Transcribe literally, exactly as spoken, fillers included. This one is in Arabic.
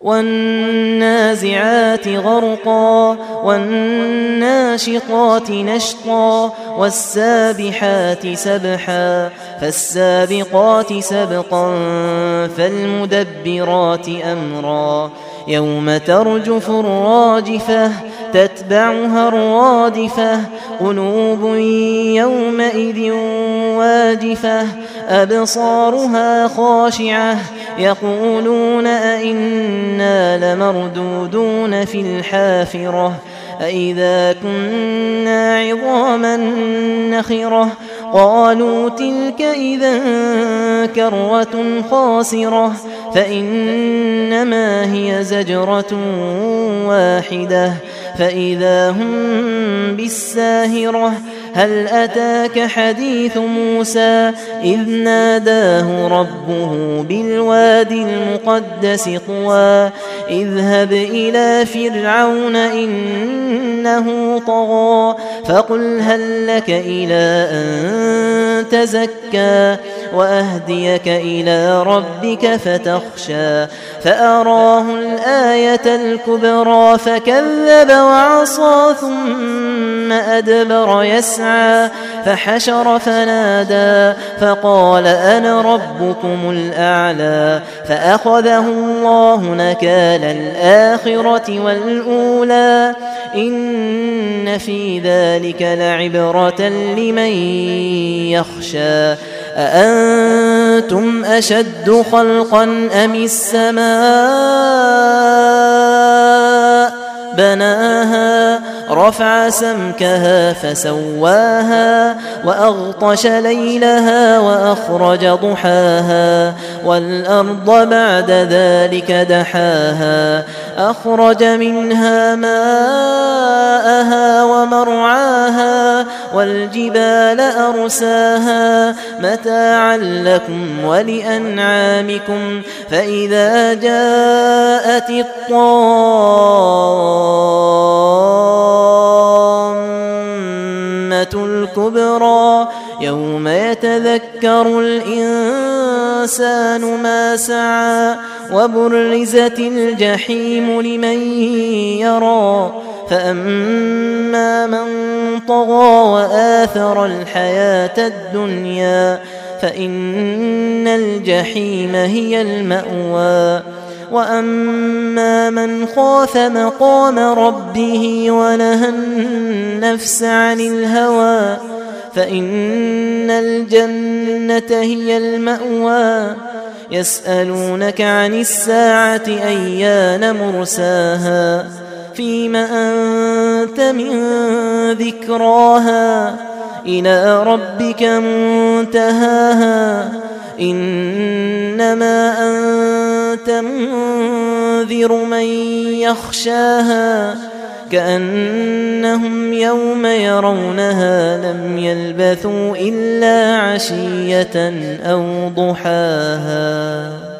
والنازعات غرقا والناشطات نشطا والسابحات سبحا فالسابقات سبقا فالمدبرات أمرا يوم ترجف الراجفة تتبعها الرادفة قلوب يومئذ واجفة أبصارها خاشعة يقولون أئنا لمردودون في الحافرة أئذا كنا عظاما نخرة قالوا تلك إذا كرة خاسرة فإنما هي زجرة واحدة فإذا هم بالساهرة هل أتاك حديث موسى إذ ناداه ربه بالوادي المقدس طوى اذهب إلى فرعون إنه طغى فقل هل لك إلى أن تزكى وأهديك إلى ربك فتخشى فأراه الآية الكبرى فكذب وعصى ثم أدبر يسعى فحشر فنادى فقال أنا ربكم الأعلى فأخذه الله نكال الآخرة والأولى إن في ذلك لعبرة لمن يخشى أأنتم أشد خلقا أم السماء بناها رفع سمكها فسواها وأغطش ليلها وأخرج ضحاها والأرض بعد ذلك دحاها أخرج منها ماءها ومرعاها والجبال أرساها متاعا لكم ولأنعامكم فإذا جاءت الطامة الكبرى يوم يتذكر الإنسان ما سعى وبرزت الجحيم لمن يرى فأما من طغى وآثر الحياة الدنيا فإن الجحيم هي المأوى وأما من خاف مقام ربه ونهى النفس عن الهوى فإن الجنة هي المأوى يسألونك عن الساعة أيان مرساها فيم أنت من ذكراها إلى ربك منتهاها إنما أنت منذر من يخشاها كأنهم يوم يرونها لم يلبثوا إلا عشية أو ضحاها.